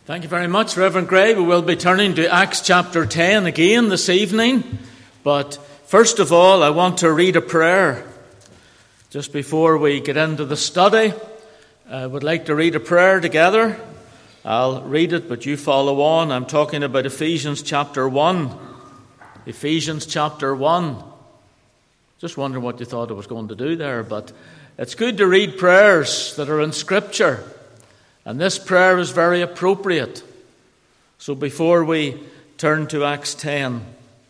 Thank you very much, Reverend Gray. We will be turning to Acts chapter 10 again this evening. But first of all, I want to read a prayer. Just before we get into the study, I would like to read a prayer together. I'll read it, but you follow on. I'm talking about Ephesians chapter 1. Ephesians chapter 1. Just wondering what you thought I was going to do there, but it's good to read prayers that are in Scripture. And this prayer is very appropriate. So before we turn to Acts 10,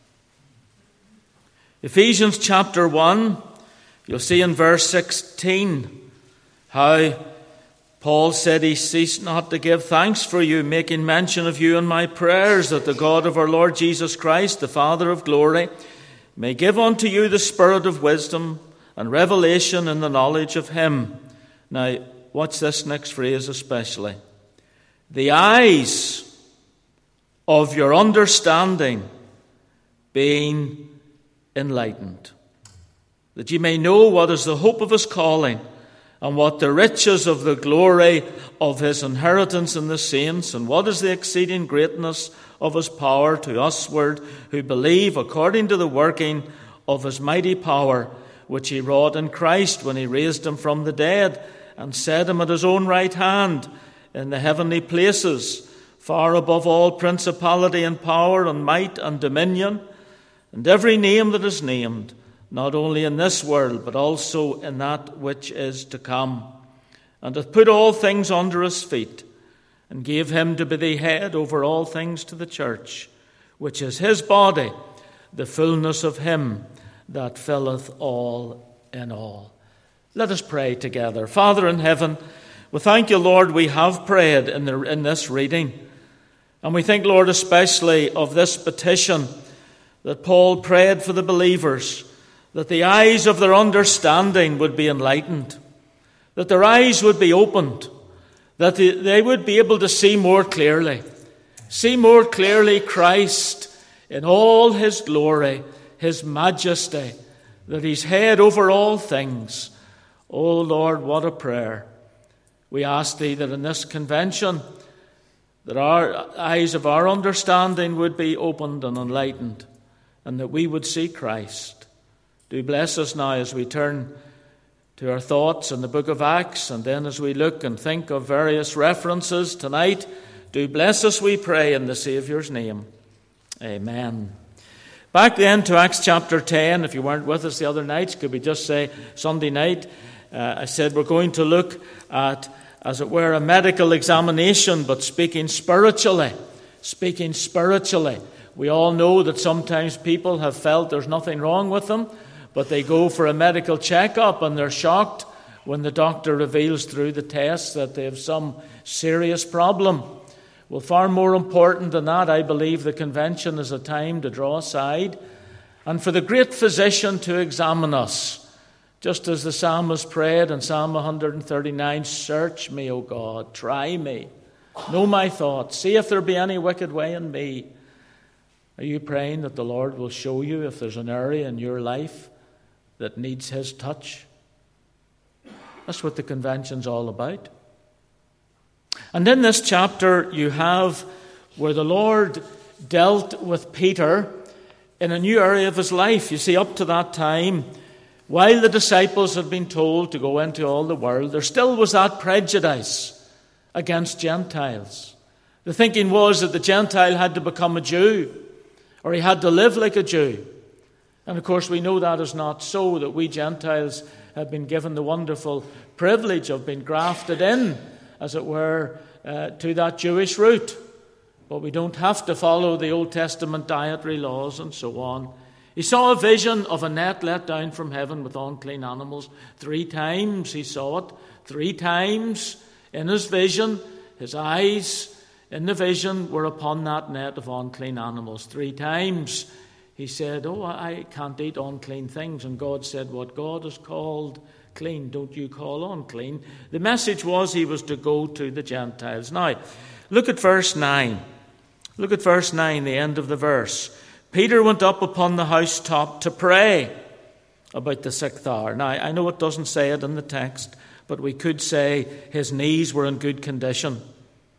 Ephesians chapter 1, you'll see in verse 16 how Paul said he ceased not to give thanks for you, making mention of you in my prayers, that the God of our Lord Jesus Christ, the Father of glory, may give unto you the spirit of wisdom and revelation in the knowledge of him. Now, watch this next phrase especially. The eyes of your understanding being enlightened, that ye may know what is the hope of his calling, and what the riches of the glory of his inheritance in the saints, and what is the exceeding greatness of his power to usward who believe, according to the working of his mighty power, which he wrought in Christ when he raised him from the dead, and set him at his own right hand in the heavenly places, far above all principality and power and might and dominion, and every name that is named, not only in this world, but also in that which is to come, and hath put all things under his feet, and gave him to be the head over all things to the church, which is his body, the fullness of him that filleth all in all. Let us pray together. Father in heaven, we thank you, Lord, we have prayed in this reading. And we think, Lord, especially of this petition that Paul prayed for the believers, that the eyes of their understanding would be enlightened, that their eyes would be opened, that they would be able to see more clearly Christ in all his glory, his majesty, that he's head over all things. Oh Lord, what a prayer. We ask thee that in this convention, that our eyes of our understanding would be opened and enlightened, and that we would see Christ. Do bless us now as we turn to our thoughts in the book of Acts, and then as we look and think of various references tonight. Do bless us, we pray, in the Saviour's name. Amen. Back then to Acts chapter 10, if you weren't with us the other nights, could we just say Sunday night, I said we're going to look at, as it were, a medical examination, but speaking spiritually. We all know that sometimes people have felt there's nothing wrong with them, but they go for a medical checkup and they're shocked when the doctor reveals through the tests that they have some serious problem. Well, far more important than that, I believe the convention is a time to draw aside and for the great physician to examine us. Just as the psalmist prayed in Psalm 139, search me, O God, try me, know my thoughts, see if there be any wicked way in me. Are you praying that the Lord will show you if there's an area in your life that needs his touch? That's what the convention's all about. And in this chapter you have where the Lord dealt with Peter in a new area of his life. You see, up to that time, while the disciples had been told to go into all the world, there still was that prejudice against Gentiles. The thinking was that the Gentile had to become a Jew, or he had to live like a Jew. And of course we know that is not so, that we Gentiles have been given the wonderful privilege of being grafted in, as it were, to that Jewish root. But we don't have to follow the Old Testament dietary laws and so on. He saw a vision of a net let down from heaven with unclean animals. 3 times he saw it. 3 times in his vision, his eyes in the vision were upon that net of unclean animals. 3 times he said, oh, I can't eat unclean things. And God said, what God has called clean, don't you call unclean. The message was he was to go to the Gentiles. Now, look at verse 9. Look at verse 9, the end of the verse. Peter went up upon the housetop to pray about the 6th hour. Now, I know it doesn't say it in the text, but we could say his knees were in good condition.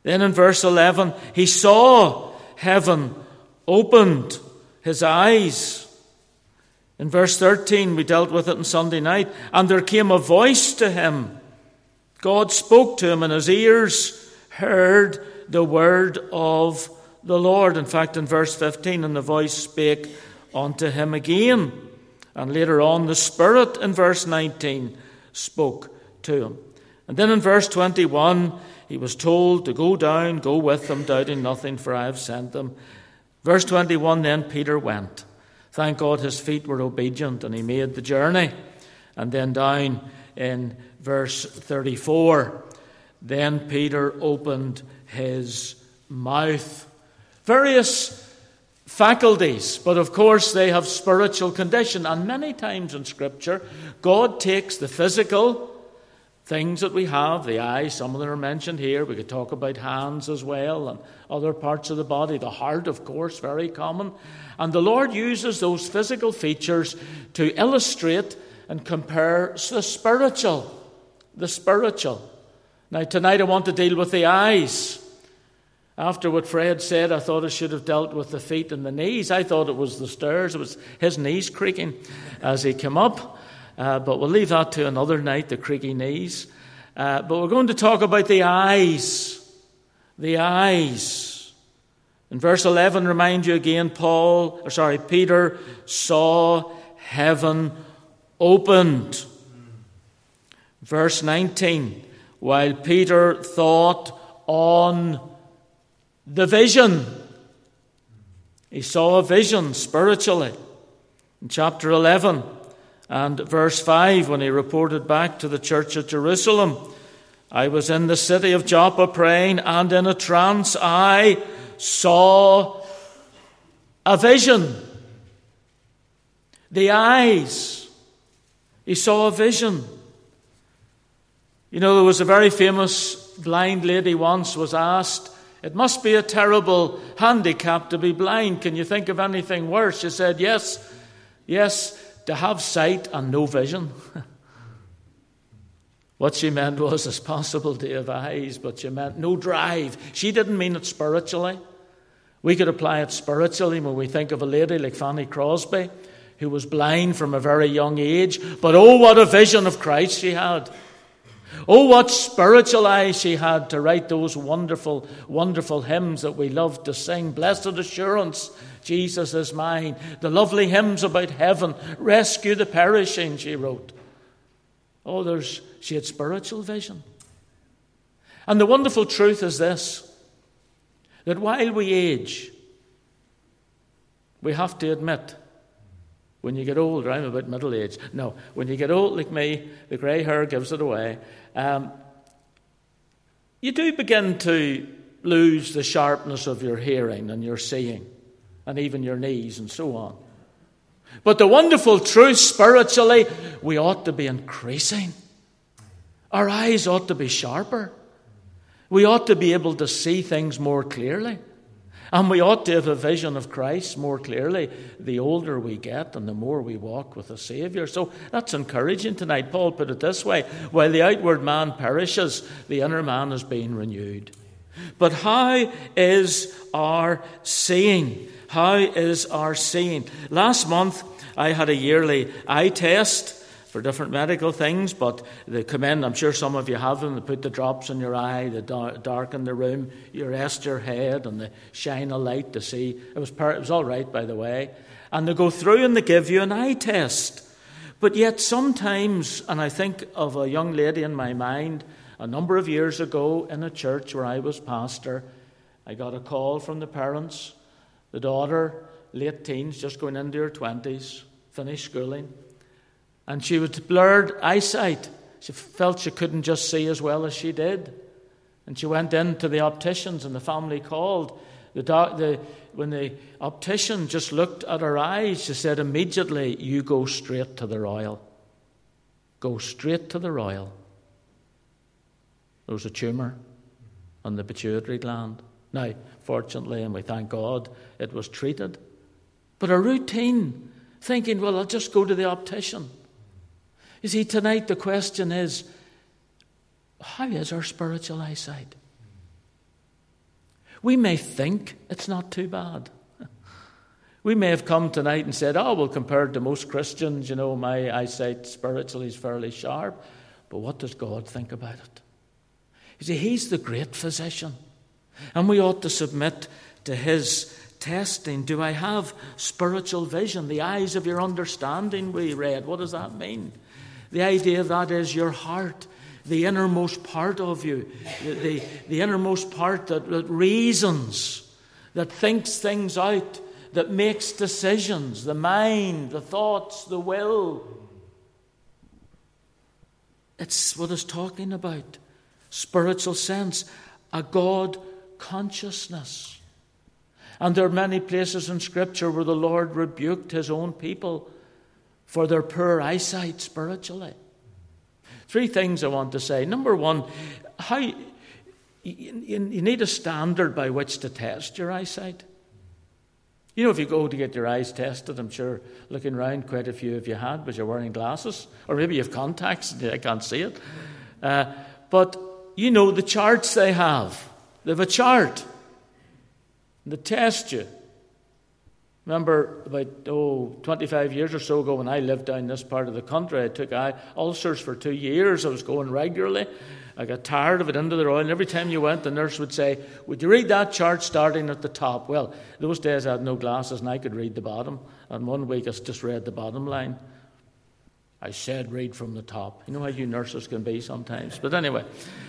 Then in verse 11, he saw heaven opened, his eyes. In verse 13, we dealt with it on Sunday night, and there came a voice to him. God spoke to him, and his ears heard the word of the Lord. In fact, in verse 15, and the voice spake unto him again. And later on, the Spirit, in verse 19, spoke to him. And then in verse 21, he was told to go down, go with them, doubting nothing, for I have sent them. Verse 21, then Peter went. Thank God his feet were obedient, and he made the journey. And then down in verse 34, then Peter opened his mouth. Various faculties, but of course they have spiritual condition. And many times in Scripture, God takes the physical things that we have, the eyes, some of them are mentioned here. We could talk about hands as well and other parts of the body. The heart, of course, very common. And the Lord uses those physical features to illustrate and compare the spiritual. The spiritual. Now, tonight I want to deal with the eyes. After what Fred said, I thought I should have dealt with the feet and the knees. I thought it was the stairs. It was his knees creaking as he came up. But we'll leave that to another night, the creaky knees. But we're going to talk about the eyes. The eyes. In verse 11, remind you again, Peter saw heaven opened. Verse 19, while Peter thought on the vision. He saw a vision spiritually. In chapter 11 and verse 5, when he reported back to the church at Jerusalem, I was in the city of Joppa praying, and in a trance I saw a vision. The eyes. He saw a vision. You know, there was a very famous blind lady once was asked, it must be a terrible handicap to be blind. Can you think of anything worse? She said, yes, to have sight and no vision. What she meant was it's possible to have eyes, but she meant no drive. She didn't mean it spiritually. We could apply it spiritually when we think of a lady like Fanny Crosby, who was blind from a very young age, but oh, what a vision of Christ she had. Oh, what spiritual eyes she had to write those wonderful, wonderful hymns that we love to sing. Blessed assurance, Jesus is mine. The lovely hymns about heaven, rescue the perishing, she wrote. Oh, she had spiritual vision. And the wonderful truth is this, that while we age, we have to admit, when you get older, I'm about middle age. No, when you get old like me, the grey hair gives it away. You do begin to lose the sharpness of your hearing and your seeing, and even your knees and so on. But the wonderful truth spiritually, we ought to be increasing. Our eyes ought to be sharper. We ought to be able to see things more clearly. And we ought to have a vision of Christ more clearly the older we get and the more we walk with the Saviour. So that's encouraging tonight. Paul put it this way, while the outward man perishes, the inner man is being renewed. But how is our seeing? How is our seeing? Last month I had a yearly eye test for different medical things, but they come in, I'm sure some of you have them, they put the drops in your eye, they darken the room, you rest your head and they shine a light to see. It was all right, by the way. And they go through and they give you an eye test. But yet sometimes, and I think of a young lady in my mind, a number of years ago in a church where I was pastor, I got a call from the parents, the daughter, late teens, just going into her 20s, finished schooling. And she had blurred eyesight. She felt she couldn't just see as well as she did. And she went into the opticians and the family called. When the optician just looked at her eyes, she said immediately, you go straight to the Royal. Go straight to the Royal. There was a tumour on the pituitary gland. Now, fortunately, and we thank God, it was treated. But a routine, thinking, well, I'll just go to the optician. You see, tonight the question is, how is our spiritual eyesight? we may think it's not too bad. We may have come tonight and said, oh, well, compared to most Christians, my eyesight spiritually is fairly sharp. But what does God think about it? You see, He's the great physician. And we ought to submit to His testing. Do I have spiritual vision? The eyes of your understanding, we read. What does that mean? The idea of that is your heart, the innermost part of you, the innermost part that reasons, that thinks things out, that makes decisions, the mind, the thoughts, the will. It's what it's talking about. Spiritual sense, a God consciousness. And there are many places in Scripture where the Lord rebuked His own people for their poor eyesight spiritually. 3 things I want to say. Number 1, how you need a standard by which to test your eyesight. If you go to get your eyes tested, I'm sure looking around quite a few of you had, but you're wearing glasses. Or maybe you have contacts and I can't see it. But the charts they have. They have a chart. They test you. Remember about 25 years or so ago when I lived down this part of the country, I took eye ulcers for 2 years. I was going regularly. I got tired of it into the oil. And every time you went, the nurse would say, would you read that chart starting at the top? Well, those days I had no glasses and I could read the bottom. And one week I just read the bottom line. I said read from the top. You know how you nurses can be sometimes. But anyway.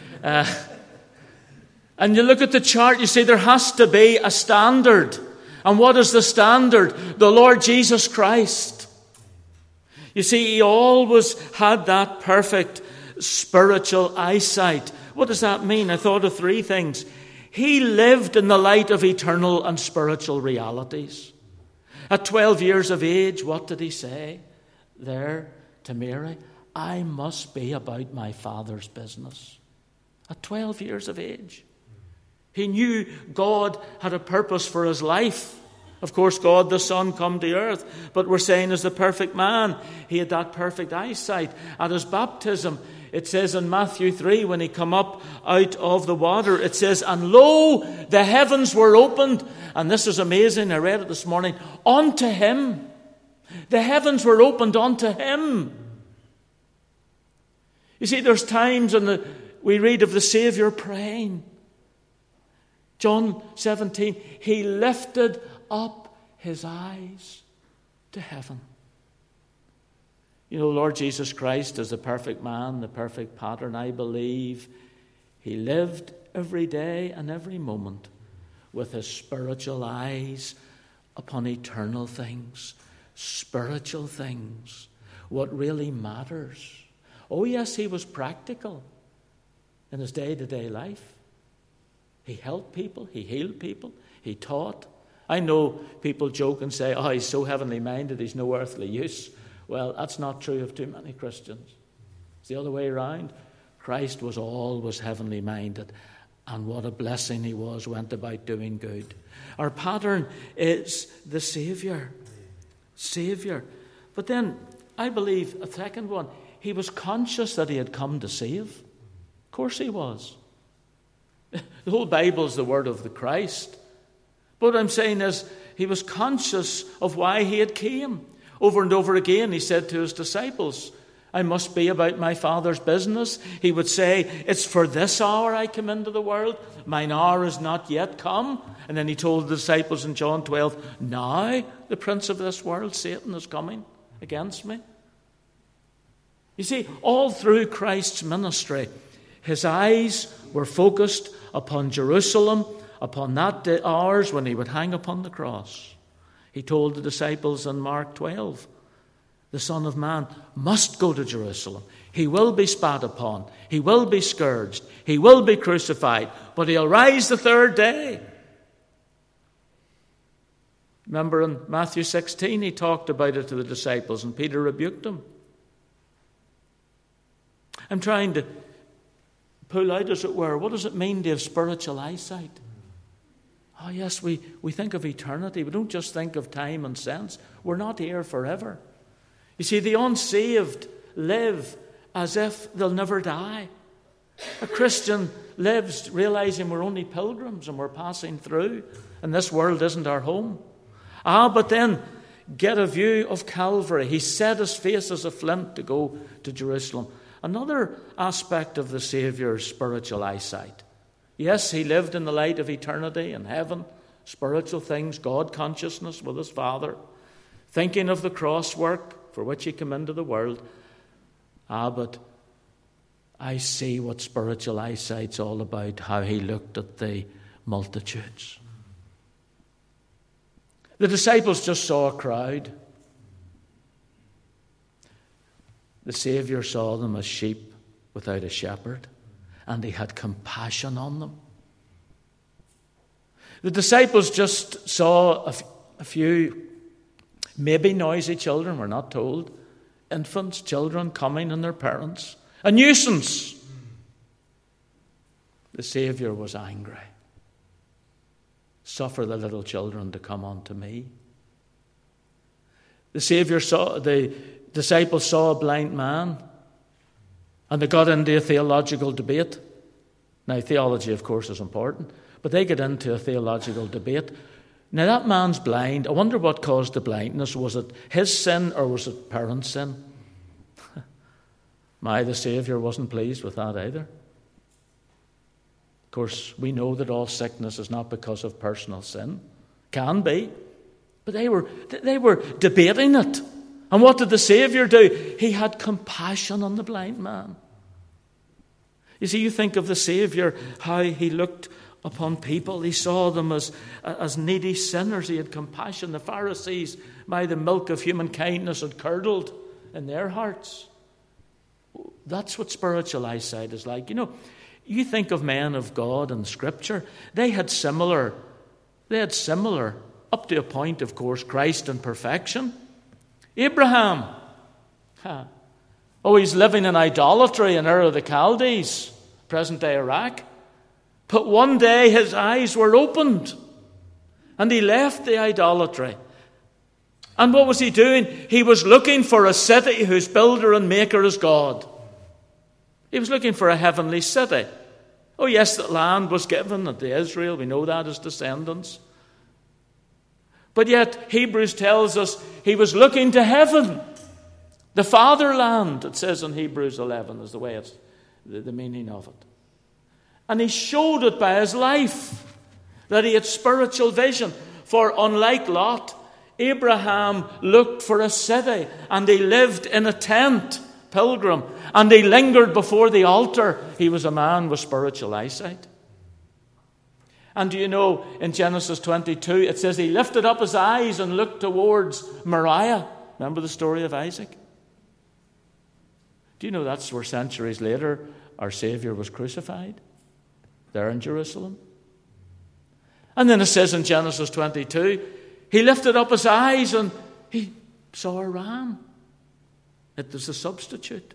And you look at the chart, you see there has to be a standard. And what is the standard? The Lord Jesus Christ. You see, He always had that perfect spiritual eyesight. What does that mean? I thought of 3 things. He lived in the light of eternal and spiritual realities. At 12 years of age, what did He say there to Mary? I must be about my Father's business. At 12 years of age. He knew God had a purpose for His life. Of course, God the Son come to earth, but we're saying as the perfect man, He had that perfect eyesight. At His baptism, it says in Matthew 3, when He come up out of the water, it says, and lo, the heavens were opened. And this is amazing, I read it this morning, unto Him. The heavens were opened unto Him. You see, there's times we read of the Saviour praying. John 17, He lifted up His eyes to heaven. Lord Jesus Christ is the perfect man, the perfect pattern. I believe He lived every day and every moment with His spiritual eyes upon eternal things, spiritual things, what really matters. Oh yes, He was practical in His day-to-day life. He helped people, He healed people, He taught. I know people joke and say, oh, He's so heavenly minded, He's no earthly use. Well, that's not true of too many Christians. It's the other way around. Christ was always heavenly minded. And what a blessing He went about doing good. Our pattern is the Saviour. Savior. But then, I believe, a second one, He was conscious that He had come to save. Of course He was. The whole Bible is the word of the Christ. But what I'm saying is, He was conscious of why He had came. Over and over again, He said to His disciples, I must be about my Father's business. He would say, it's for this hour I come into the world. Mine hour is not yet come. And then He told the disciples in John 12, now the prince of this world, Satan, is coming against me. You see, all through Christ's ministry, His eyes were focused upon Jerusalem, upon that hours when He would hang upon the cross. He told the disciples in Mark 12, the Son of Man must go to Jerusalem. He will be spat upon. He will be scourged. He will be crucified. But He'll rise the 3rd day. Remember in Matthew 16, He talked about it to the disciples and Peter rebuked Him. I'm trying to pull out, as it were, what does it mean to have spiritual eyesight? Oh yes, we think of eternity. We don't just think of time and sense. We're not here forever. You see, the unsaved live as if they'll never die. A Christian lives realizing we're only pilgrims and we're passing through, and this world isn't our home. But then get a view of Calvary. He set his face as a flint to go to Jerusalem. Another aspect of the Saviour's spiritual eyesight. Yes, he lived in the light of eternity and heaven, spiritual things, God consciousness with his Father, thinking of the cross work for which he came into the world. But I see what spiritual eyesight's all about, how he looked at the multitudes. The disciples just saw a crowd. The Saviour saw them as sheep without a shepherd, and he had compassion on them. The disciples just saw a few, maybe noisy children, we're not told, infants, children coming and their parents. A nuisance. The Saviour was angry. Suffer the little children to come unto me. The disciples saw a blind man, and they got into a theological debate. Now, theology, of course, is important, but they get into a theological debate. Now, that man's blind. I wonder what caused the blindness. Was it his sin or was it parents' sin? The Saviour wasn't pleased with that either. Of course, we know that all sickness is not because of personal sin. Can be. But they were debating it. And what did the Saviour do? He had compassion on the blind man. You see, you think of the Saviour, how he looked upon people. He saw them as needy sinners. He had compassion. The Pharisees, the milk of human kindness had curdled in their hearts. That's what spiritual eyesight is like. You think of men of God in Scripture. They had similar, up to a point, of course, Christ in perfection. Abraham, he's living in idolatry in Ur of the Chaldees, present-day Iraq. But one day his eyes were opened, and he left the idolatry. And what was he doing? He was looking for a city whose builder and maker is God. He was looking for a heavenly city. Oh yes, the land was given to Israel. We know that as descendants. But yet, Hebrews tells us he was looking to heaven. The fatherland, it says in Hebrews 11, is the way it's the meaning of it. And he showed it by his life, that he had spiritual vision. For unlike Lot, Abraham looked for a city, and he lived in a tent, pilgrim, and he lingered before the altar. He was a man with spiritual eyesight. And do you know, in Genesis 22, it says he lifted up his eyes and looked towards Moriah. Remember the story of Isaac? Do you know that's where centuries later our Saviour was crucified? There in Jerusalem. And then it says in Genesis 22, he lifted up his eyes and he saw a ram. It was a substitute.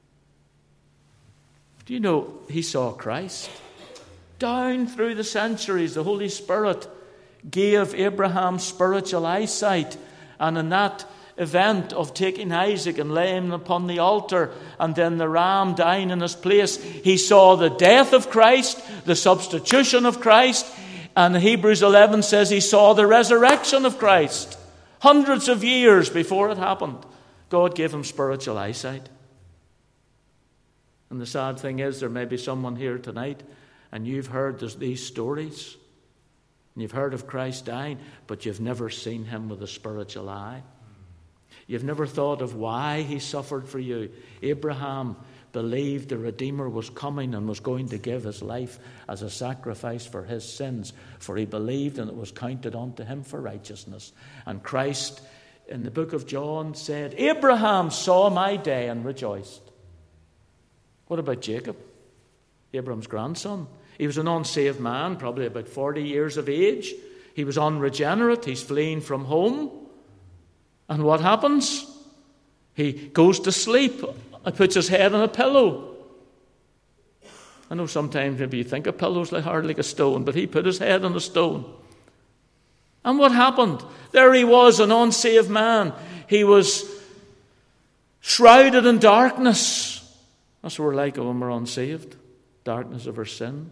Do you know he saw Christ? Down through the centuries, the Holy Spirit gave Abraham spiritual eyesight. And in that event of taking Isaac and laying him upon the altar, and then the ram dying in his place, he saw the death of Christ, the substitution of Christ, and Hebrews 11 says he saw the resurrection of Christ. Hundreds of years before it happened, God gave him spiritual eyesight. And the sad thing is, there may be someone here tonight, and you've heard these stories, and you've heard of Christ dying, but you've never seen him with a spiritual eye. You've never thought of why he suffered for you. Abraham believed the Redeemer was coming and was going to give his life as a sacrifice for his sins, for he believed and it was counted unto him for righteousness. And Christ, in the book of John, said, Abraham saw my day and rejoiced. What about Jacob, Abraham's grandson? He was an unsaved man, probably about 40 years of age. He was unregenerate. He's fleeing from home. And what happens? He goes to sleep and puts his head on a pillow. I know sometimes maybe you think a pillow's hard like a stone, but he put his head on a stone. And what happened? There he was, an unsaved man. He was shrouded in darkness. That's what we're like when we're unsaved. darkness of our sin.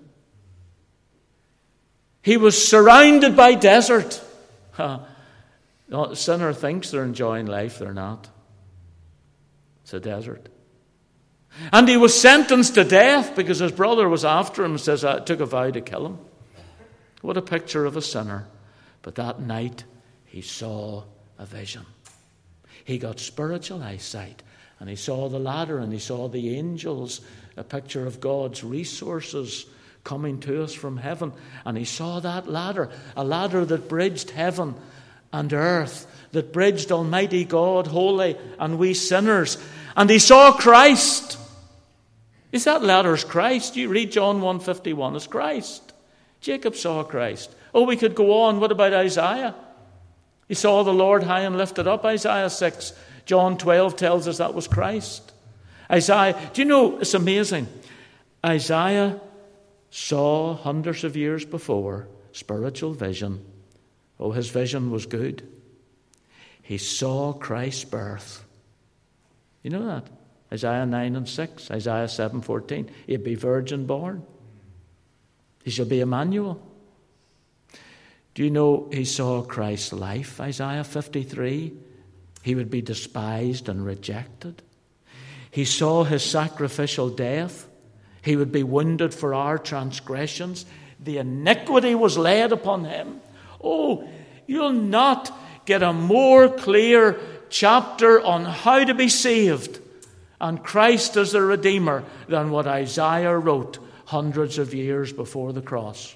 He was surrounded by desert. The sinner thinks they're enjoying life. They're not. It's a desert. And he was sentenced to death because his brother was after him and says, I took a vow to kill him. What a picture of a sinner. But that night he saw a vision. He got spiritual eyesight. And he saw the ladder and he saw the angels, a picture of God's resources coming to us from heaven. And he saw that ladder, a ladder that bridged heaven and earth, that bridged Almighty God, holy, and we sinners. And he saw Christ. Is that ladder's Christ? You read John 1:51, it's Christ. Jacob saw Christ. Oh, we could go on. What about Isaiah? He saw the Lord high and lifted up, Isaiah 6. John 12 tells us that was Christ. Isaiah, do you know, it's amazing. Isaiah saw hundreds of years before spiritual vision. Oh, his vision was good. He saw Christ's birth. You know that? Isaiah 9 and 6, Isaiah 7:14. He'll be virgin born. He shall be Emmanuel. Do you know he saw Christ's life? Isaiah 53. He would be despised and rejected. He saw his sacrificial death. He would be wounded for our transgressions. The iniquity was laid upon him. Oh, you'll not get a more clear chapter on how to be saved and Christ as the Redeemer than what Isaiah wrote hundreds of years before the cross.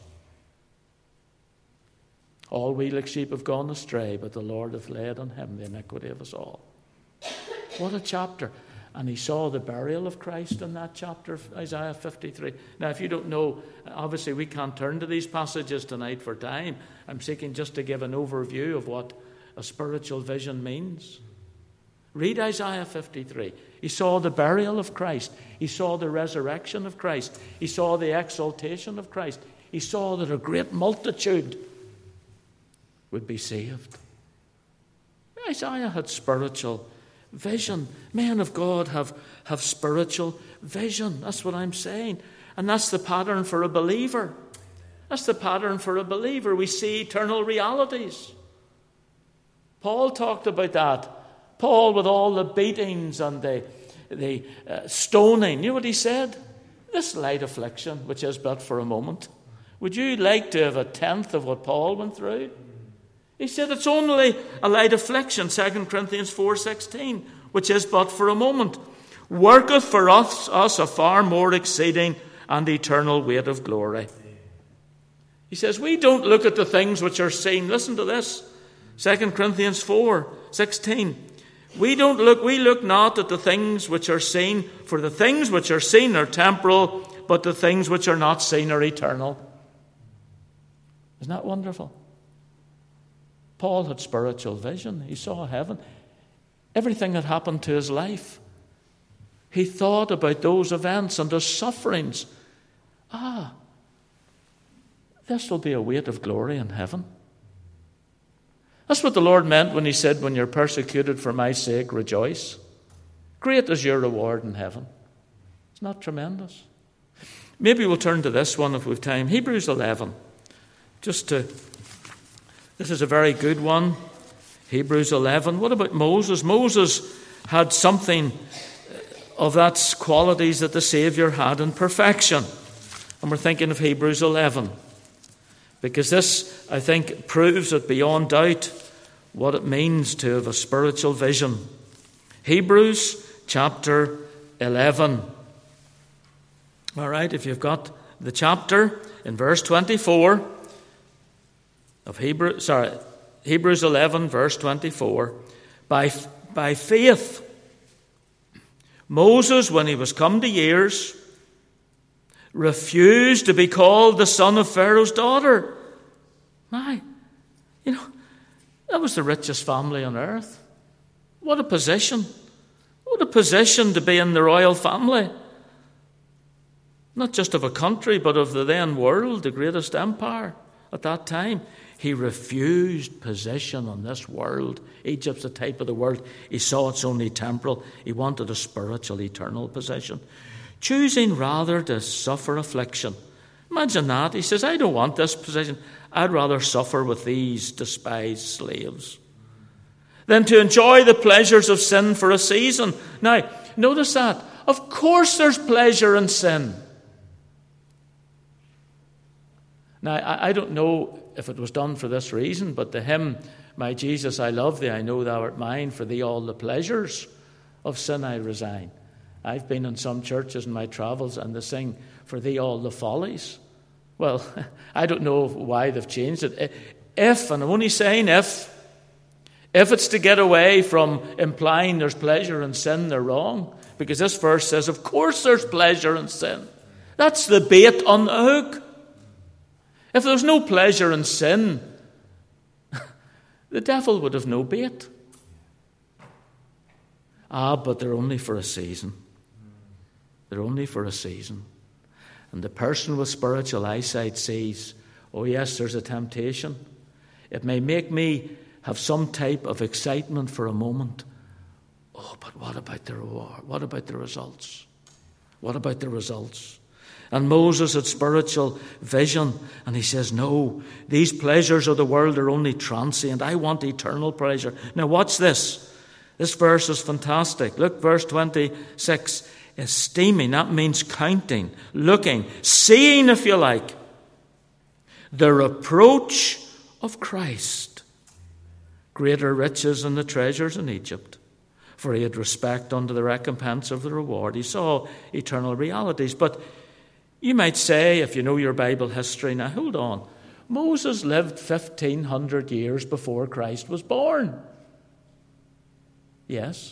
All we like sheep have gone astray, but the Lord hath laid on him the iniquity of us all. What a chapter. And he saw the burial of Christ in that chapter of Isaiah 53. Now, if you don't know, obviously we can't turn to these passages tonight for time. I'm seeking just to give an overview of what a spiritual vision means. Read Isaiah 53. He saw the burial of Christ. He saw the resurrection of Christ. He saw the exaltation of Christ. He saw that a great multitude would be saved. Isaiah had spiritual vision. Men of God have spiritual vision. That's what I'm saying. And that's the pattern for a believer. That's the pattern for a believer. We see eternal realities. Paul talked about that. Paul, with all the beatings and the stoning, you know what he said? This light affliction, which is but for a moment. Would you like to have a tenth of what Paul went through? He said it's only a light affliction, 2 Corinthians 4:16, which is but for a moment, worketh for us a far more exceeding and eternal weight of glory. He says we don't look at the things which are seen. Listen to this, 2 Corinthians 4:16. We look not at the things which are seen, for the things which are seen are temporal, but the things which are not seen are eternal. Isn't that wonderful? Paul had spiritual vision. He saw heaven. Everything that happened to his life. He thought about those events and those sufferings. This will be a weight of glory in heaven. That's what the Lord meant when he said, when you're persecuted for my sake, rejoice. Great is your reward in heaven. It's not tremendous. Maybe we'll turn to this one if we've time. Hebrews 11. This is a very good one. Hebrews 11. What about Moses? Moses had something of that qualities that the Saviour had in perfection. And we're thinking of Hebrews 11. Because this, I think, proves it beyond doubt what it means to have a spiritual vision. Hebrews chapter 11. All right, if you've got the chapter in verse 24 of Hebrews 11, verse 24. By faith, Moses, when he was come to years, refused to be called the son of Pharaoh's daughter. That was the richest family on earth. What a position. What a position to be in the royal family. Not just of a country, but of the then world, the greatest empire at that time. He refused position on this world. Egypt's a type of the world. He saw it's only temporal. He wanted a spiritual, eternal position. choosing rather to suffer affliction. Imagine that. He says, I don't want this position. I'd rather suffer with these despised slaves than to enjoy the pleasures of sin for a season. Now, notice that. Of course there's pleasure in sin. Now, I don't know if it was done for this reason, but the hymn, My Jesus, I love thee, I know thou art mine, for thee all the pleasures of sin I resign. I've been in some churches in my travels and they sing, for thee all the follies. Well, I don't know why they've changed it. If, and I'm only saying if it's to get away from implying there's pleasure in sin, they're wrong. Because this verse says, of course there's pleasure in sin. That's the bait on the hook. If there's no pleasure in sin, the devil would have no bait. But they're only for a season. They're only for a season. And the person with spiritual eyesight sees, oh yes, there's a temptation. It may make me have some type of excitement for a moment. Oh, but what about the reward? What about the results? What about the results? And Moses had spiritual vision, and he says, no, these pleasures of the world are only transient. I want eternal pleasure. Now watch this. This verse is fantastic. Look, verse 26. Esteeming, that means counting, looking, seeing, if you like, the reproach of Christ. Greater riches than the treasures in Egypt, for he had respect unto the recompense of the reward. He saw eternal realities. But you might say, if you know your Bible history, now hold on, Moses lived 1,500 years before Christ was born. Yes.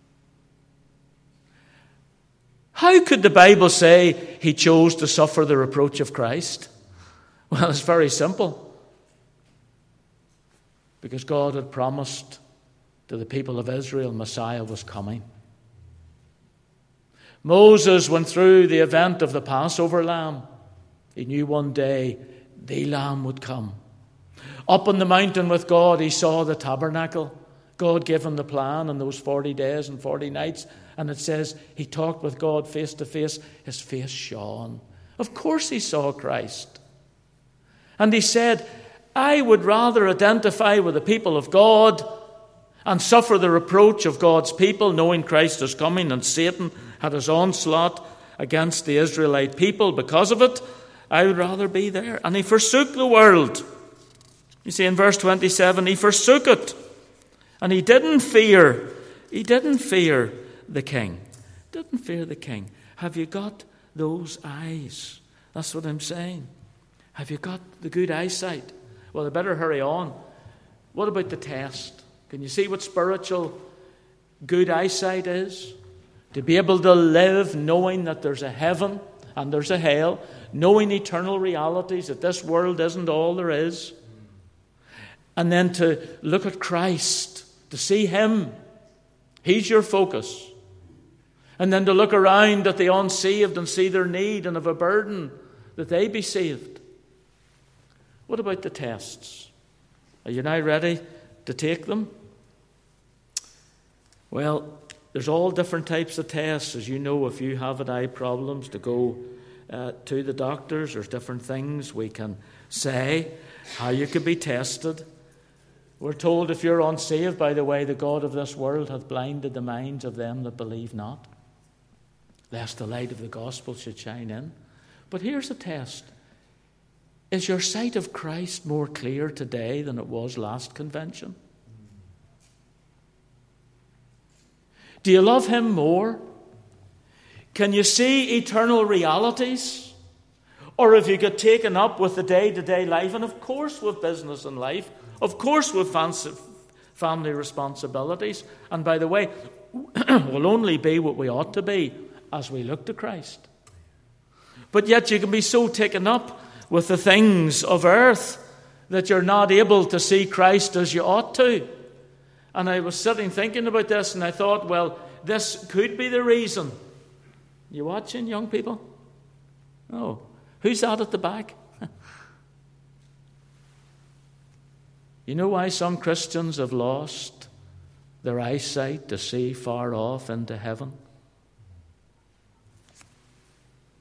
How could the Bible say he chose to suffer the reproach of Christ? Well, it's very simple. Because God had promised to the people of Israel Messiah was coming. Moses went through the event of the Passover lamb. He knew one day the lamb would come. Up on the mountain with God, he saw the tabernacle. God gave him the plan in those 40 days and 40 nights. And it says he talked with God face to face. His face shone. Of course he saw Christ. And he said, I would rather identify with the people of God and suffer the reproach of God's people, knowing Christ is coming, and Satan had his onslaught against the Israelite people because of it. I would rather be there. And he forsook the world. You see in verse 27, he forsook it. And he didn't fear the king. Didn't fear the king. Have you got those eyes? That's what I'm saying. Have you got the good eyesight? Well, I better hurry on. What about the test? Can you see what spiritual good eyesight is? To be able to live knowing that there's a heaven and there's a hell, knowing eternal realities, that this world isn't all there is. And then to look at Christ, to see him. He's your focus. And then to look around at the unsaved and see their need and have a burden that they be saved. What about the tests? Are you now ready to take them? Well, there's all different types of tests. As you know, if you have eye problems, to go to the doctors, there's different things we can say, how you could be tested. We're told if you're unsaved, by the way, the God of this world hath blinded the minds of them that believe not, lest the light of the gospel should shine in. But here's a test. Is your sight of Christ more clear today than it was last convention? Do you love him more? Can you see eternal realities? Or have you got taken up with the day-to-day life? And of course with business and life. Of course with family responsibilities. And by the way, we'll only be what we ought to be as we look to Christ. But yet you can be so taken up with the things of earth that you're not able to see Christ as you ought to. And I was sitting thinking about this, and I thought, well, this could be the reason. You watching, young people? Oh, who's that at the back? You know why some Christians have lost their eyesight to see far off into heaven?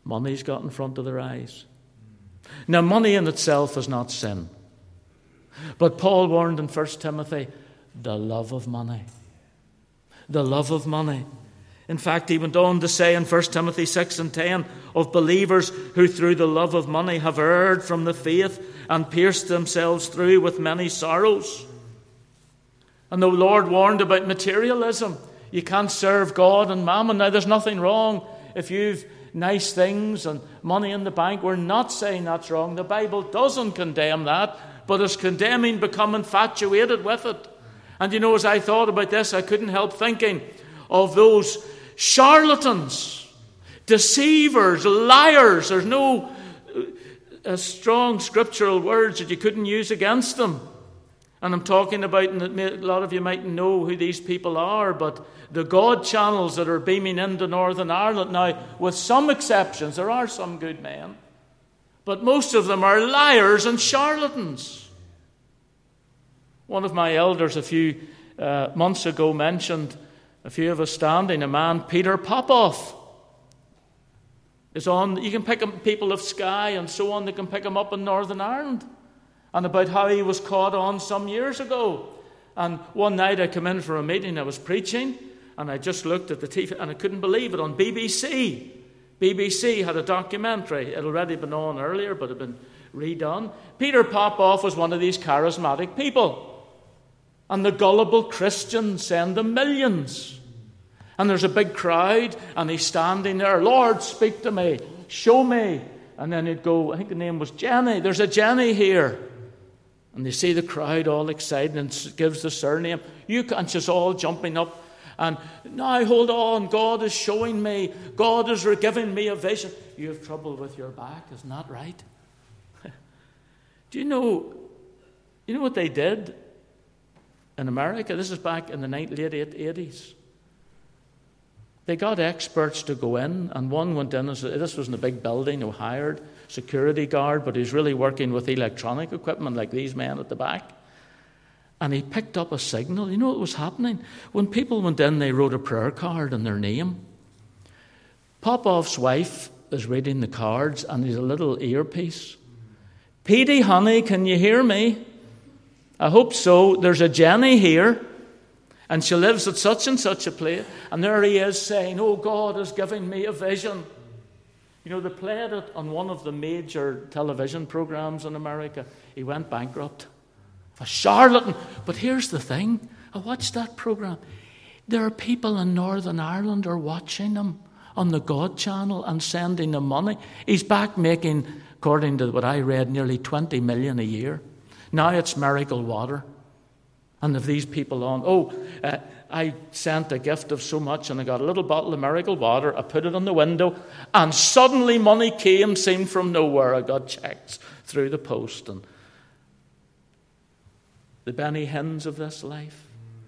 Money's got in front of their eyes. Now, money in itself is not sin. But Paul warned in 1 Timothy, the love of money. The love of money. In fact, he went on to say in 1 Timothy 6 and 10 of believers who through the love of money have erred from the faith and pierced themselves through with many sorrows. And the Lord warned about materialism. You can't serve God and mammon. Now, there's nothing wrong if you've nice things and money in the bank. We're not saying that's wrong. The Bible doesn't condemn that, but it's condemning become infatuated with it. And you know, as I thought about this, I couldn't help thinking of those charlatans, deceivers, liars. There's no strong scriptural words that you couldn't use against them. And I'm talking about, and a lot of you might know who these people are, but the God channels that are beaming into Northern Ireland now, with some exceptions, there are some good men, but most of them are liars and charlatans. One of my elders a few months ago mentioned, a few of us standing, a man, Peter Popoff, is on. You can pick up people of Skye and so on, they can pick him up in Northern Ireland. And about how he was caught on some years ago. And one night I came in for a meeting, I was preaching, and I just looked at the TV, and I couldn't believe it, on BBC. BBC had a documentary. It had already been on earlier, but it had been redone. Peter Popoff was one of these charismatic people. And the gullible Christians send them millions. And there's a big crowd, and he's standing there, Lord, speak to me, show me. And then he'd go, I think the name was Jenny, there's a Jenny here. And they see the crowd all excited and gives the surname. And she's all jumping up. And now, hold on, God is showing me. God is giving me a vision. You have trouble with your back, isn't that right? Do you know what they did in America? This is back in the late 80s. They got experts to go in, and one went in, this was in a big building, who hired security guard, but he's really working with electronic equipment like these men at the back. And he picked up a signal. You know what was happening? When people went in, they wrote a prayer card in their name. Popoff's wife is reading the cards, and he's a little earpiece. Petey, honey, can you hear me? I hope so. There's a Jenny here. And she lives at such and such a place. And there he is saying, oh, God is giving me a vision. You know, they played it on one of the major television programs in America. He went bankrupt. A charlatan. But here's the thing. I watched that program. There are people in Northern Ireland are watching him on the God channel and sending him money. He's back making, according to what I read, nearly 20 million a year. Now it's miracle water. And if these people on, I sent a gift of so much and I got a little bottle of miracle water, I put it on the window, and suddenly money seemed from nowhere. I got checks through the post. And the Benny Hinns of this life.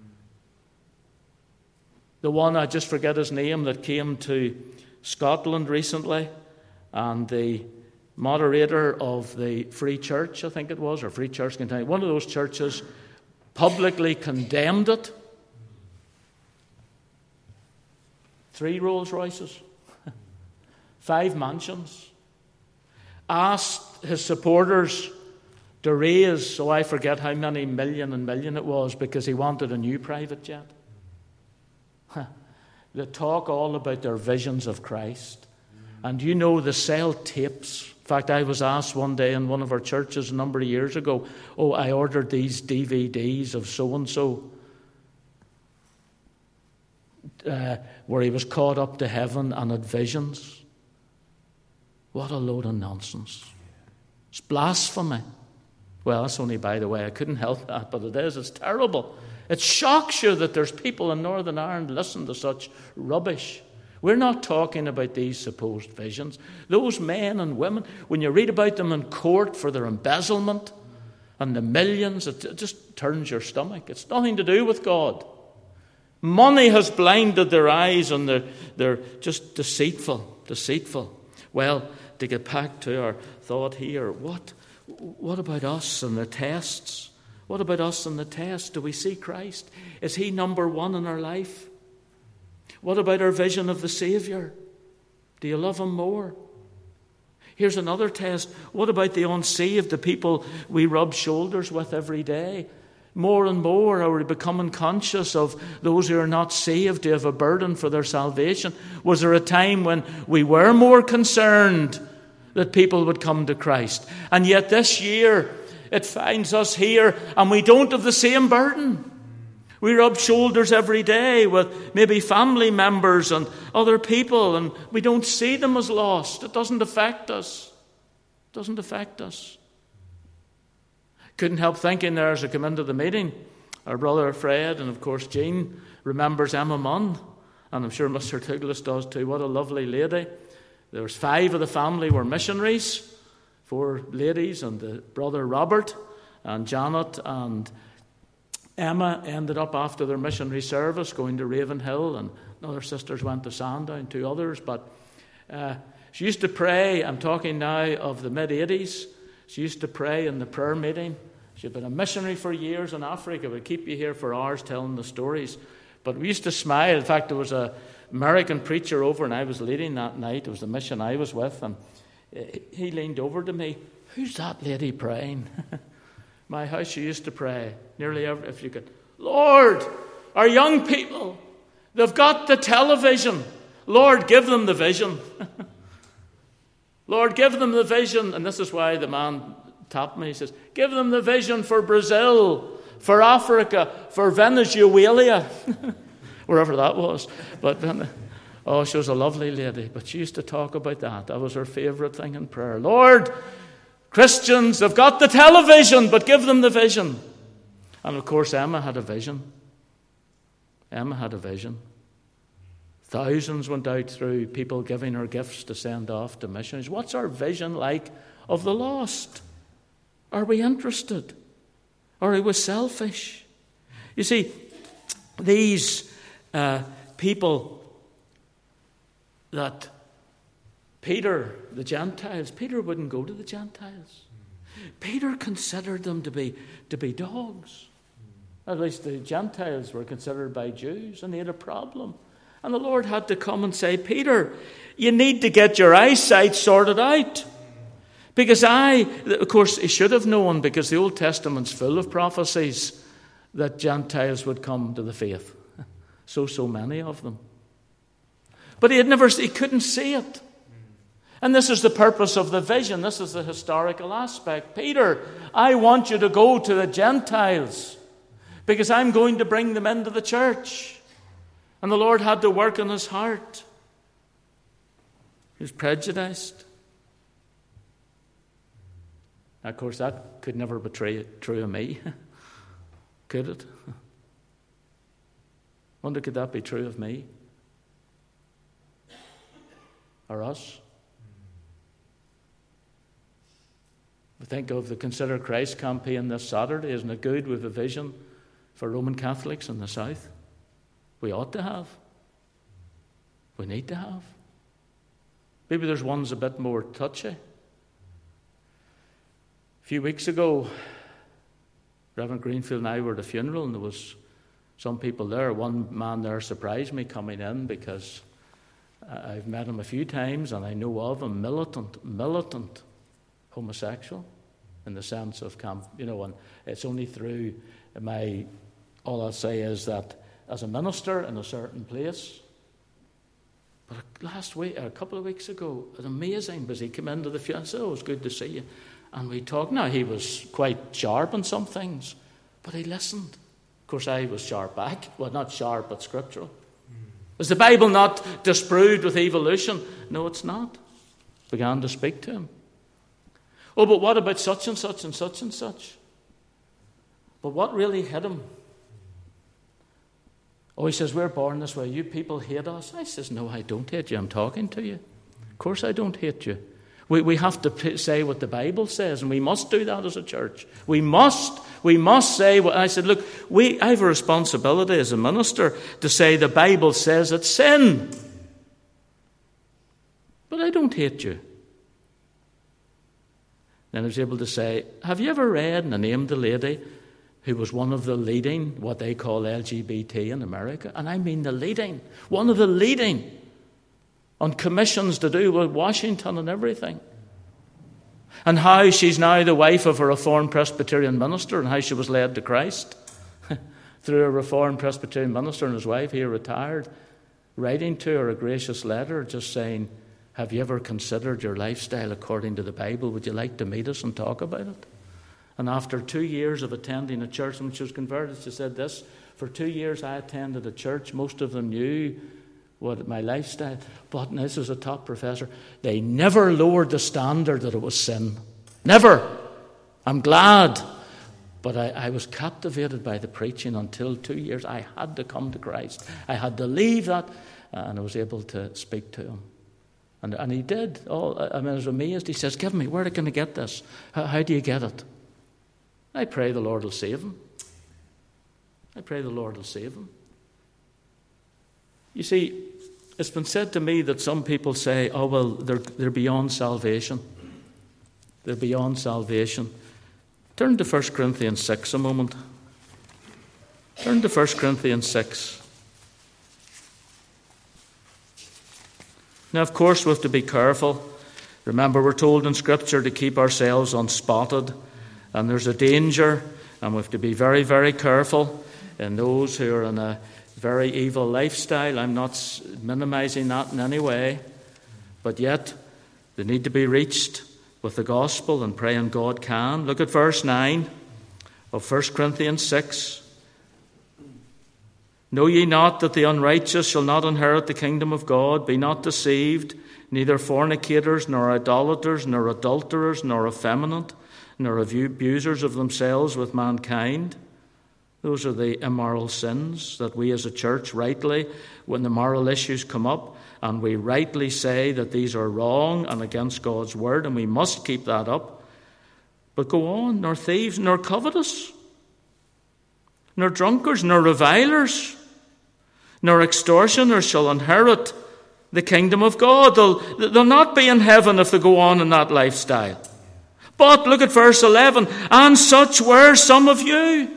The one, I just forget his name, that came to Scotland recently, and the moderator of the Free Church, I think it was, or Free Church Kentucky, one of those churches, publicly condemned it. 3 Rolls Royces, 5 mansions. Asked his supporters to raise, so I forget how many million it was, because he wanted a new private jet. They talk all about their visions of Christ. And you know, they sell tapes. In fact, I was asked one day in one of our churches a number of years ago, I ordered these DVDs of so-and-so, where he was caught up to heaven and had visions. What a load of nonsense. It's blasphemy. Well, that's only by the way. I couldn't help that, but it is. It's terrible. It shocks you that there's people in Northern Ireland listen to such rubbish. We're not talking about these supposed visions. Those men and women, when you read about them in court for their embezzlement and the millions, it just turns your stomach. It's nothing to do with God. Money has blinded their eyes, and they're just deceitful. Well, to get back to our thought here, what about us and the tests? What about us and the test? Do we see Christ? Is he number one in our life? What about our vision of the Savior? Do you love him more? Here's another test. What about the unsaved, the people we rub shoulders with every day? More and more are we becoming conscious of those who are not saved, who have a burden for their salvation. Was there a time when we were more concerned that people would come to Christ? And yet this year, it finds us here, and we don't have the same burden. We rub shoulders every day with maybe family members and other people, and we don't see them as lost. It doesn't affect us. It doesn't affect us. Couldn't help thinking there as I come into the meeting, our brother Fred and of course Jean remembers Emma Munn, and I'm sure Mr. Douglas does too. What a lovely lady. There was 5 of the family were missionaries, 4 ladies, and the brother Robert and Janet and Emma ended up after their missionary service going to Ravenhill, and other sisters went to Sandown, 2 others. But she used to pray, I'm talking now of the mid-80s, she used to pray in the prayer meeting. She'd been a missionary for years in Africa. We'd keep you here for hours telling the stories. But we used to smile. In fact, there was an American preacher over, and I was leading that night. It was the mission I was with, and he leaned over to me. Who's that lady praying? My house, she used to pray nearly every, if you could. Lord, our young people, they've got the television. Lord, give them the vision. Lord, give them the vision. And this is why the man tapped me. He says, give them the vision for Brazil, for Africa, for Venezuela, wherever that was. But oh, she was a lovely lady. But she used to talk about that. That was her favourite thing in prayer. Lord, Christians have got the television, but give them the vision. And of course, Emma had a vision. Emma had a vision. Thousands went out through people giving her gifts to send off to missions. What's our vision like of the lost? Are we interested? Or are we selfish? You see, these people that Peter, the Gentiles, Peter wouldn't go to the Gentiles. Peter considered them to be dogs. At least the Gentiles were considered by Jews, and they had a problem. And the Lord had to come and say, Peter, you need to get your eyesight sorted out. Because of course, he should have known, because the Old Testament's full of prophecies that Gentiles would come to the faith. So many of them. But he couldn't see it. And this is the purpose of the vision. This is the historical aspect. Peter, I want you to go to the Gentiles, because I'm going to bring them into the church. And the Lord had to work in his heart. He was prejudiced. Of course, that could never be true of me. Could it? Wonder, could that be true of me? Or us? We think of the Consider Christ campaign this Saturday. Isn't it good? We have a vision for Roman Catholics in the South. We ought to have. We need to have. Maybe there's ones a bit more touchy. A few weeks ago, Reverend Greenfield and I were at a funeral, and there was some people there. One man there surprised me coming in, because I've met him a few times and I know of him, militant homosexual, in the sense of and it's only through all I'll say is that as a minister in a certain place. But a couple of weeks ago, it was amazing, because he came into the funeral and said, it was good to see you. And we talked. Now, he was quite sharp on some things, but he listened. Of course, I was sharp back. Well, not sharp, but scriptural. Is the Bible not disproved with evolution? No, it's not. Began to speak to him. Oh, but what about such and such and such and such? But what really hit him? Oh, he says, we're born this way. You people hate us. I says, no, I don't hate you. I'm talking to you. Of course I don't hate you. We have to say what the Bible says, and we must do that as a church. We must say what I said. Look, I have a responsibility as a minister to say the Bible says it's sin. But I don't hate you. Then I was able to say, have you ever read, and I named the lady who was one of the leading, what they call LGBT in America. And I mean the leading, one of the leading on commissions to do with Washington and everything. and how she's now the wife of a Reformed Presbyterian minister, and how she was led to Christ through a Reformed Presbyterian minister and his wife. He retired, writing to her a gracious letter just saying, have you ever considered your lifestyle according to the Bible? Would you like to meet us and talk about it? And after 2 years of attending a church, when she was converted, she said this, for 2 years I attended a church. Most of them knew what my lifestyle, but, and this is a top professor, they never lowered the standard that it was sin. Never. I'm glad. But I was captivated by the preaching until 2 years. I had to come to Christ. I had to leave that, and I was able to speak to him. And he did. I was amazed. He says, give me, where can I get this? How do you get it? I pray the Lord will save him. I pray the Lord will save him. You see, it's been said to me that some people say, oh, well, they're beyond salvation. They're beyond salvation. Turn to 1 Corinthians 6 a moment. Turn to 1 Corinthians 6. Now, of course, we have to be careful. Remember, we're told in Scripture to keep ourselves unspotted. And there's a danger, and we have to be very, very careful in those who are in a very evil lifestyle. I'm not minimizing that in any way. But yet, they need to be reached with the gospel, and praying God can. Look at verse 9 of 1 Corinthians 6. Know ye not that the unrighteous shall not inherit the kingdom of God? Be not deceived, neither fornicators, nor idolaters, nor adulterers, nor effeminate, nor abusers of themselves with mankind. Those are the immoral sins that we as a church rightly, when the moral issues come up, and we rightly say that these are wrong and against God's word, and we must keep that up. But go on, nor thieves, nor covetous, nor drunkards, nor revilers, nor extortioners shall inherit the kingdom of God. They'll not be in heaven if they go on in that lifestyle. But look at verse 11. And such were some of you.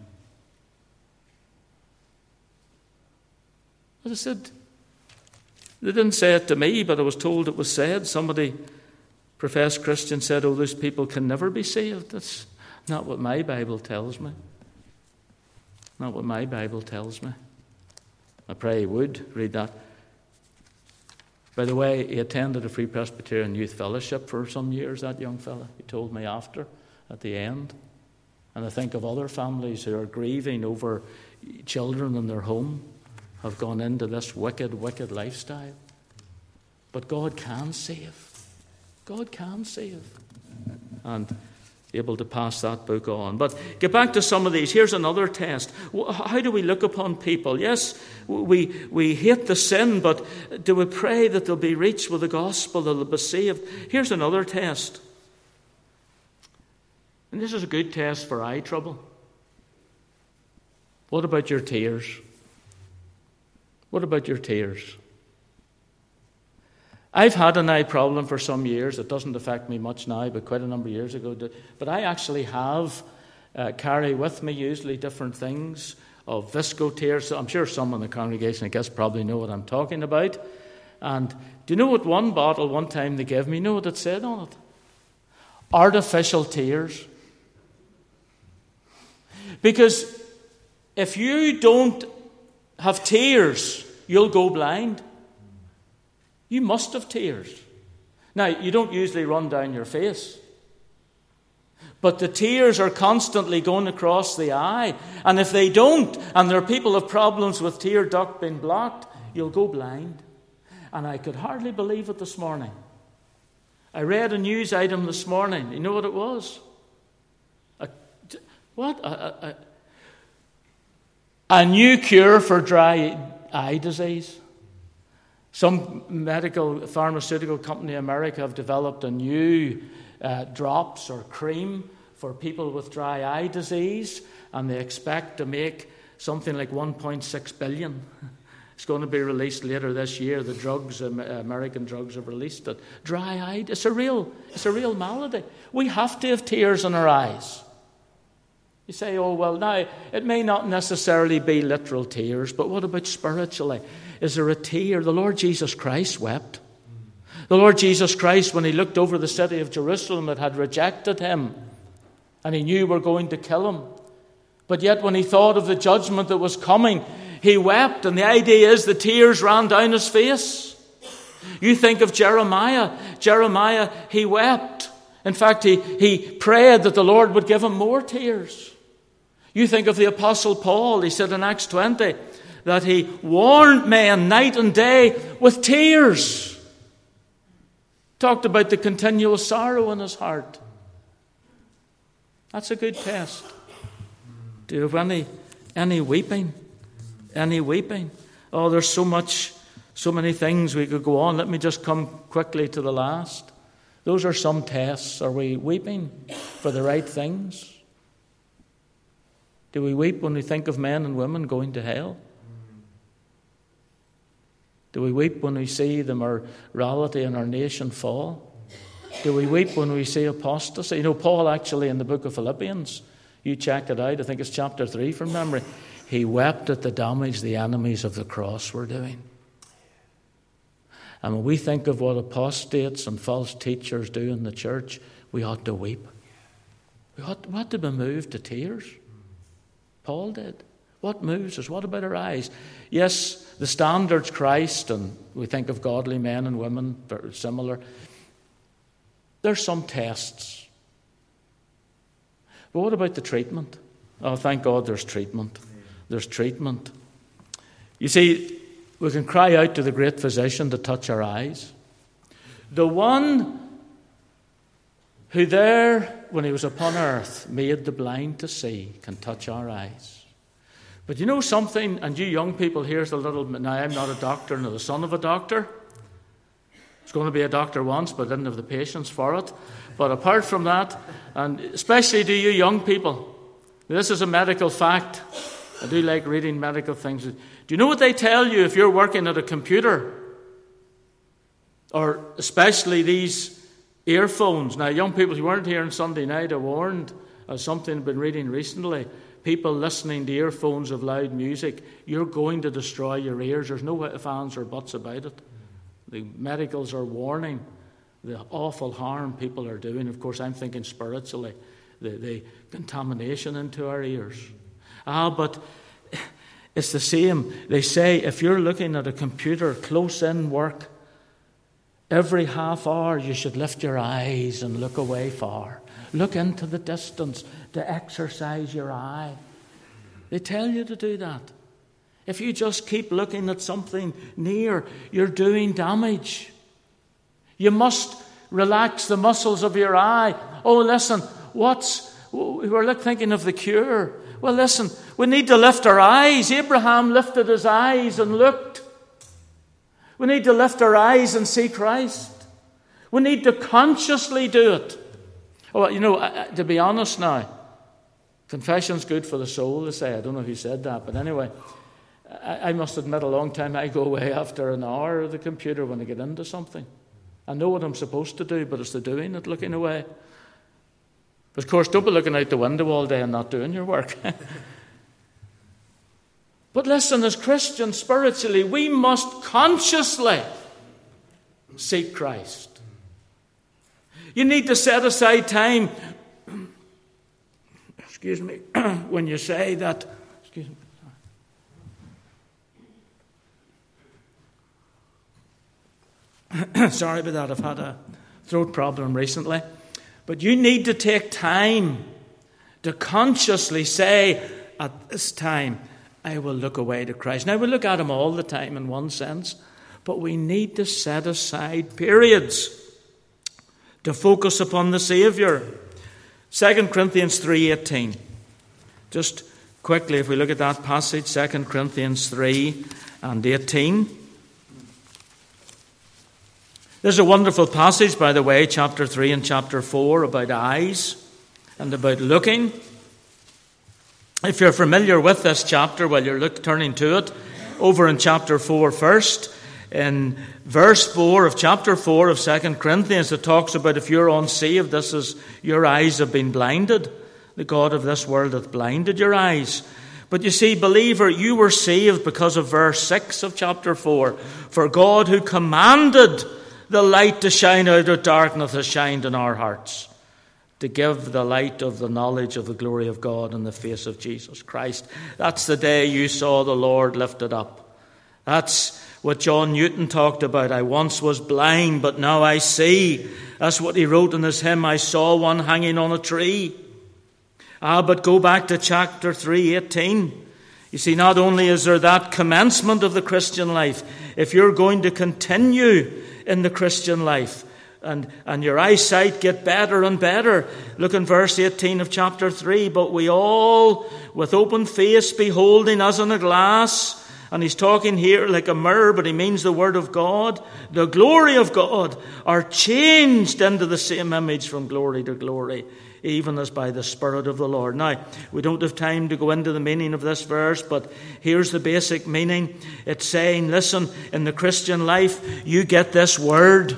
As I said, they didn't say it to me, but I was told it was said. Somebody, professed Christian, said, oh, those people can never be saved. That's not what my Bible tells me. Not what my Bible tells me. I pray he would read that. By the way, he attended a Free Presbyterian Youth Fellowship for some years, that young fella. He told me after, at the end. And I think of other families who are grieving over children in their home, have gone into this wicked, wicked lifestyle. But God can save. God can save. And able to pass that book on. But get back to some of these. Here's another test. How do we look upon people? Yes, we hate the sin, but do we pray that they'll be reached with the gospel, they'll be saved? Here's another test. And this is a good test for eye trouble. What about your tears? What about your tears? I've had an eye problem for some years. It doesn't affect me much now, but quite a number of years ago. But I actually have carry with me usually different things of visco tears. So I'm sure some in the congregation, I guess, probably know what I'm talking about. And do you know what one bottle one time they gave me? You know what it said on it? Artificial tears. Because if you don't have tears, you'll go blind. You must have tears. Now, you don't usually run down your face. But the tears are constantly going across the eye. And if they don't, and there are people who have problems with tear duct being blocked, you'll go blind. And I could hardly believe it this morning. I read a news item this morning. You know what it was? A new cure for dry eye disease. Some pharmaceutical company in America have developed a new drops or cream for people with dry eye disease, and they expect to make something like 1.6 billion. It's going to be released later this year. The drugs, American drugs, have released it. Dry eye, it's a real malady. We have to have tears in our eyes. You say, oh, well, now, it may not necessarily be literal tears, but what about spiritually? Is there a tear? The Lord Jesus Christ wept. The Lord Jesus Christ, when he looked over the city of Jerusalem that had rejected him, and he knew were going to kill him, but yet when he thought of the judgment that was coming, he wept, and the idea is the tears ran down his face. You think of Jeremiah. Jeremiah, he wept. In fact, he prayed that the Lord would give him more tears. You think of the Apostle Paul. He said in Acts 20 that he warned men night and day with tears. Talked about the continual sorrow in his heart. That's a good test. Do you have any weeping? Any weeping? Oh, there's so many things we could go on. Let me just come quickly to the last. Those are some tests. Are we weeping for the right things? Do we weep when we think of men and women going to hell? Do we weep when we see the morality in our nation fall? Do we weep when we see apostasy? You know, Paul actually in the book of Philippians, you check it out, I think it's chapter 3 from memory, he wept at the damage the enemies of the cross were doing. And when we think of what apostates and false teachers do in the church, we ought to weep. We ought to be moved to tears. Paul did. What moves us? What about our eyes? Yes, the standard's Christ, and we think of godly men and women, very similar. There's some tests. But what about the treatment? Oh, thank God there's treatment. There's treatment. You see, we can cry out to the great physician to touch our eyes. The one who there, when he was upon earth, made the blind to see, can touch our eyes. But you know something, and you young people, here's a little, now I'm not a doctor nor the son of a doctor. I was going to be a doctor once, but didn't have the patience for it. But apart from that, and especially to you young people, this is a medical fact. I do like reading medical things. Do you know what they tell you if you're working at a computer? Or especially these earphones. Now, young people, you weren't here on Sunday night, I warned, something I've been reading recently. People listening to earphones of loud music, you're going to destroy your ears. There's no ifs, ands, or buts about it. The medicals are warning the awful harm people are doing. Of course, I'm thinking spiritually, the contamination into our ears. But it's the same. They say if you're looking at a computer close-in work, every half hour you should lift your eyes and look away far. Look into the distance to exercise your eye. They tell you to do that. If you just keep looking at something near, you're doing damage. You must relax the muscles of your eye. Oh, listen, we're thinking of the cure. Well, listen, we need to lift our eyes. Abraham lifted his eyes and looked. We need to lift our eyes and see Christ. We need to consciously do it. Oh, you know, to be honest now, confession's good for the soul, they say. I don't know who said that, but anyway, I must admit a long time I go away after an hour of the computer when I get into something. I know what I'm supposed to do, but it's the doing, not looking away. But of course, don't be looking out the window all day and not doing your work. But listen, as Christians, spiritually, we must consciously seek Christ. You need to set aside time, when you say that, sorry about that, I've had a throat problem recently. But you need to take time to consciously say, at this time, I will look away to Christ. Now, we look at him all the time in one sense, but we need to set aside periods to focus upon the Saviour. 2 Corinthians 3:18. Just quickly, if we look at that passage, 2 Corinthians 3:18. There's a wonderful passage, by the way, chapter 3 and chapter 4, about eyes and about looking. If you're familiar with this chapter, while you're turning to it, over in chapter 4 first, in verse 4 of chapter 4 of 2 Corinthians, it talks about if you're unsaved, this is your eyes have been blinded. The God of this world hath blinded your eyes. But you see, believer, you were saved because of verse 6 of chapter 4. For God who commanded the light to shine out of darkness has shined in our hearts, to give the light of the knowledge of the glory of God in the face of Jesus Christ. That's the day you saw the Lord lifted up. That's what John Newton talked about. I once was blind, but now I see. That's what he wrote in his hymn, I saw one hanging on a tree. But go back to chapter 3:18. You see, not only is there that commencement of the Christian life, if you're going to continue in the Christian life, and your eyesight get better and better. Look in verse 18 of chapter 3. But we all, with open face, beholding as in a glass, and he's talking here like a mirror, but he means the word of God, the glory of God, are changed into the same image from glory to glory, even as by the Spirit of the Lord. Now, we don't have time to go into the meaning of this verse, but here's the basic meaning. It's saying, listen, in the Christian life, you get this word,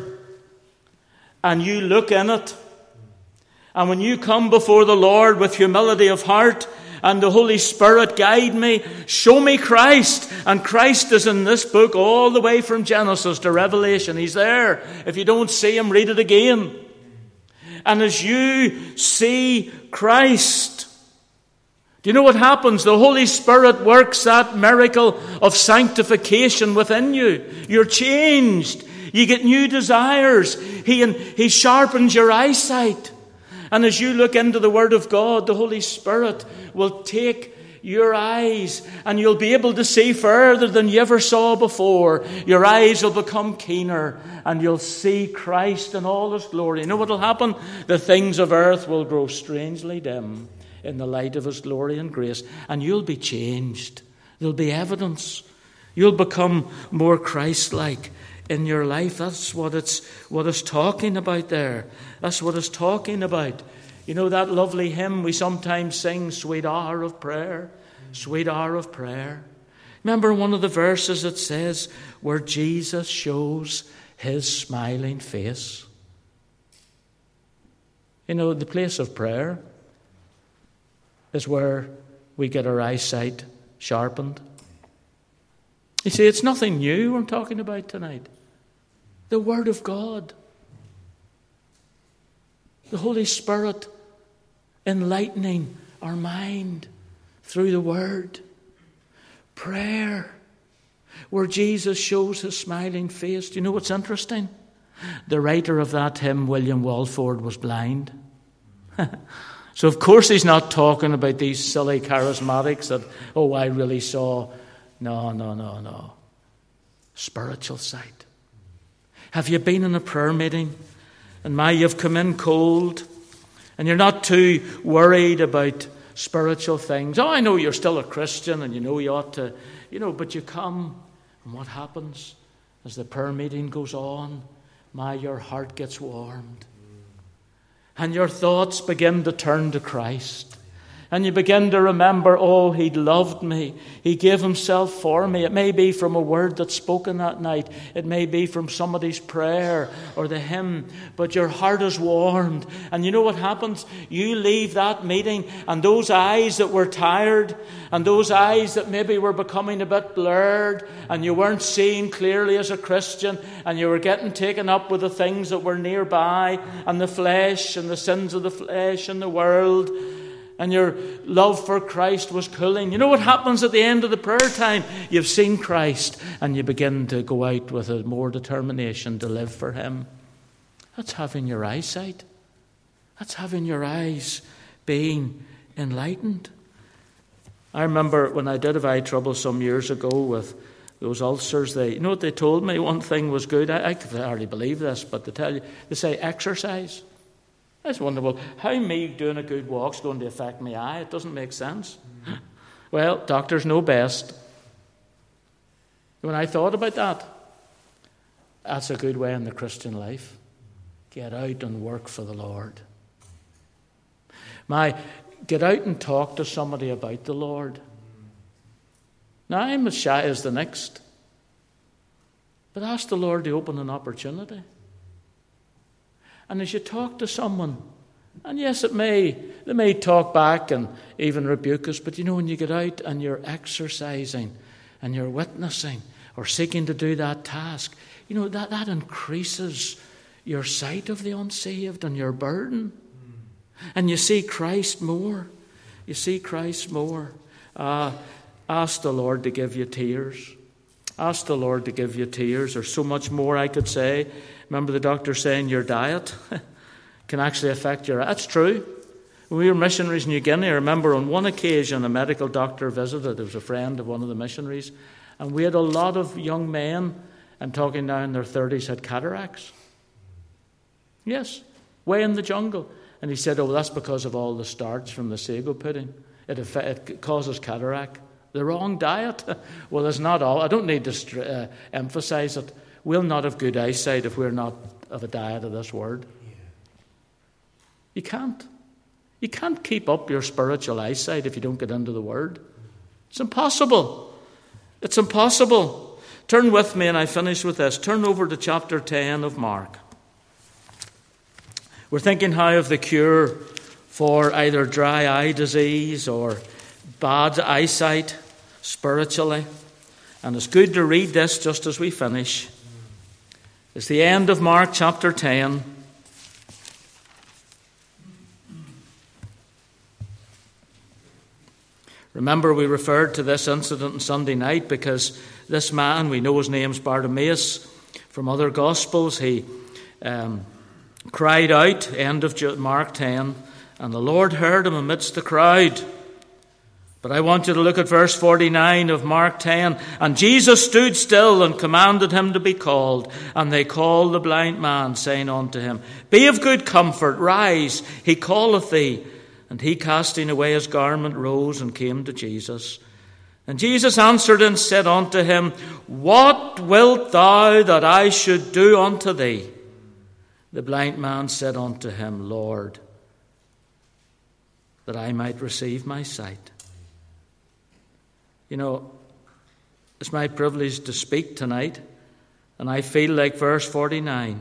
and you look in it. And when you come before the Lord with humility of heart, and the Holy Spirit guide me, show me Christ. And Christ is in this book all the way from Genesis to Revelation. He's there. If you don't see him, read it again. And as you see Christ, do you know what happens? The Holy Spirit works that miracle of sanctification within you. You're changed. You get new desires. He sharpens your eyesight. And as you look into the Word of God, the Holy Spirit will take your eyes and you'll be able to see further than you ever saw before. Your eyes will become keener and you'll see Christ in all His glory. You know what will happen? The things of earth will grow strangely dim in the light of His glory and grace, and you'll be changed. There'll be evidence. You'll become more Christ-like in your life. That's what it's talking about there. That's what it's talking about. You know that lovely hymn we sometimes sing, Sweet Hour of Prayer, Sweet Hour of Prayer. Remember one of the verses that says, where Jesus shows His smiling face. You know, the place of prayer is where we get our eyesight sharpened. You see, it's nothing new I'm talking about tonight. The Word of God. The Holy Spirit enlightening our mind through the Word. Prayer, where Jesus shows His smiling face. Do you know what's interesting? The writer of that hymn, William Walford, was blind. So of course he's not talking about these silly charismatics that, oh, I really saw. No. Spiritual sight. Have you been in a prayer meeting and you've come in cold and you're not too worried about spiritual things? Oh, I know you're still a Christian and you know you ought to, but you come and what happens as the prayer meeting goes on? Your heart gets warmed and your thoughts begin to turn to Christ. And you begin to remember, oh, He loved me. He gave Himself for me. It may be from a word that's spoken that night. It may be from somebody's prayer or the hymn. But your heart is warmed. And you know what happens? You leave that meeting and those eyes that were tired and those eyes that maybe were becoming a bit blurred and you weren't seeing clearly as a Christian and you were getting taken up with the things that were nearby and the flesh and the sins of the flesh and the world, and your love for Christ was cooling. You know what happens at the end of the prayer time? You've seen Christ and you begin to go out with a more determination to live for Him. That's having your eyesight. That's having your eyes being enlightened. I remember when I did have eye trouble some years ago with those ulcers, you know what they told me? One thing was good. I could hardly believe this, but they say exercise. I just wonder, well, how me doing a good walk's going to affect my eye? It doesn't make sense. Well, doctors know best. When I thought about that, that's a good way in the Christian life. Get out and work for the Lord. Get out and talk to somebody about the Lord. Now, I'm as shy as the next. But ask the Lord to open an opportunity. And as you talk to someone, and yes, they may talk back and even rebuke us, but when you get out and you're exercising and you're witnessing, or seeking to do that task, that increases your sight of the unsaved and your burden. And you see Christ more. You see Christ more. Ask the Lord to give you tears. Ask the Lord to give you tears. There's so much more I could say. Remember the doctor saying your diet can actually affect your... That's true. When we were missionaries in New Guinea, I remember on one occasion a medical doctor visited. There was a friend of one of the missionaries. And we had a lot of young men, I'm talking now in their 30s, had cataracts. Yes, way in the jungle. And he said, that's because of all the starch from the sago pudding. It causes cataract. The wrong diet. Well, it's not all. I don't need to emphasize it. We'll not have good eyesight if we're not of a diet of this word. You can't. You can't keep up your spiritual eyesight if you don't get into the Word. It's impossible. It's impossible. Turn with me, and I finish with this. Turn over to chapter 10 of Mark. We're thinking how of the cure for either dry eye disease or bad eyesight spiritually. And it's good to read this just as we finish. It's the end of Mark chapter 10. Remember, we referred to this incident on Sunday night because this man, we know his name's Bartimaeus from other Gospels, he cried out, end of Mark 10, and the Lord heard him amidst the crowd. But I want you to look at verse 49 of Mark 10. And Jesus stood still and commanded him to be called. And they called the blind man, saying unto him, Be of good comfort, rise, he calleth thee. And he, casting away his garment, rose and came to Jesus. And Jesus answered and said unto him, What wilt thou that I should do unto thee? The blind man said unto him, Lord, that I might receive my sight. It's my privilege to speak tonight, and I feel like verse 49.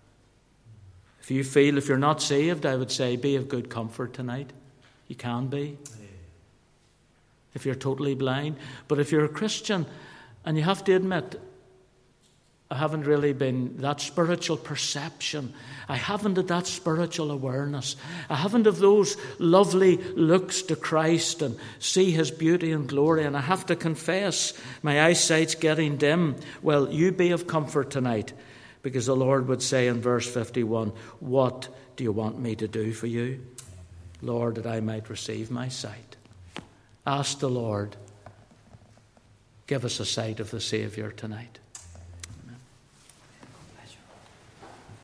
If you're not saved, I would say be of good comfort tonight. You can be. If you're totally blind. But if you're a Christian, and you have to admit, I haven't really been that spiritual perception. I haven't had that spiritual awareness. I haven't of those lovely looks to Christ and see his beauty and glory. And I have to confess, my eyesight's getting dim. Well, you be of comfort tonight. Because the Lord would say in verse 51, What do you want me to do for you? Lord, that I might receive my sight. Ask the Lord, give us a sight of the Saviour tonight.